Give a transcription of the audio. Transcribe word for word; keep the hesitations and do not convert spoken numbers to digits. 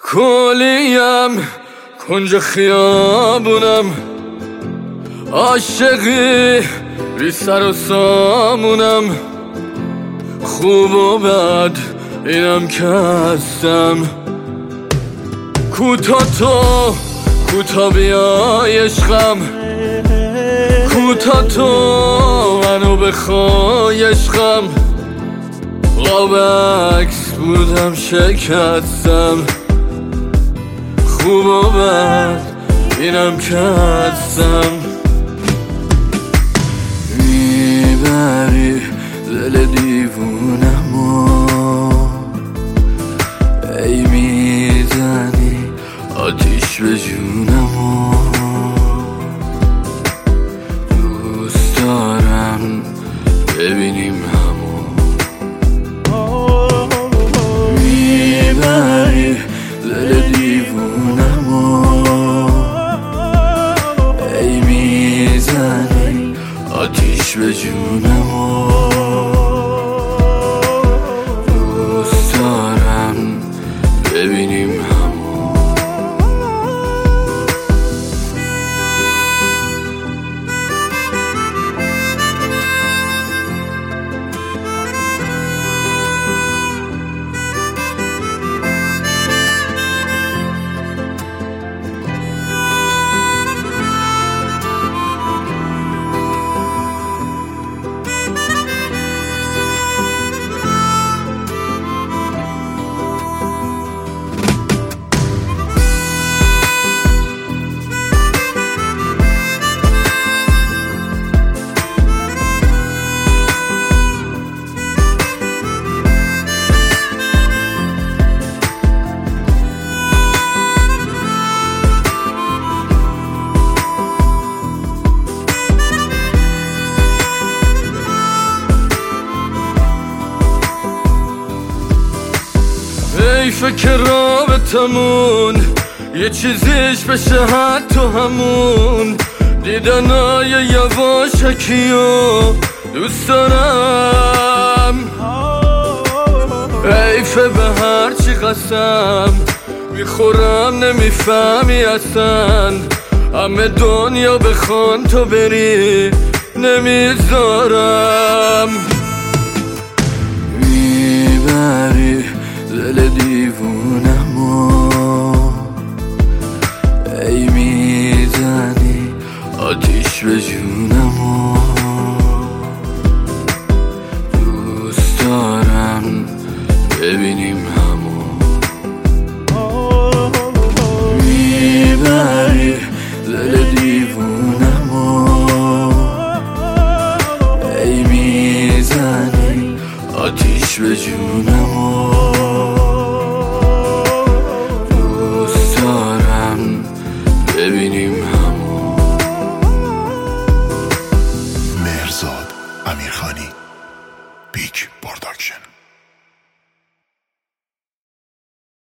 کلیم کنج خیابونم، عاشقی بی سر و سامونم، خوب و بد اینم که هستم. کوتا تو کوتا بیای عشقم، کوتا تو منو بخوای عشقم. قاب عکس بودم شکستم، خوب و بد اینم که هستم. میبری دل دیوونمو، ای میزنی آتیش به جونمو. دوست دارم ببینیم همو. میبری دل دیوونمو، ای میزنی آتیش به جونمو. دوست دارم ببینیم همو. ای فکر رابطمون یه چیزیش بشه حتی همون دیدنای یواشکیو دوست دارم. حیفه به هرچی قسم میخورم نمیفهمی اصلا، همه دنیا بخوان تو بری نمیذارم. میبری دل دیوونمو، ای میزنی آتیش به جونمو. دوست دارم ببینیم همو. میبری دل دیوونمو، ای میزنی آتیش به جونمو. ببینیم همو. مهرزاد امیرخانی.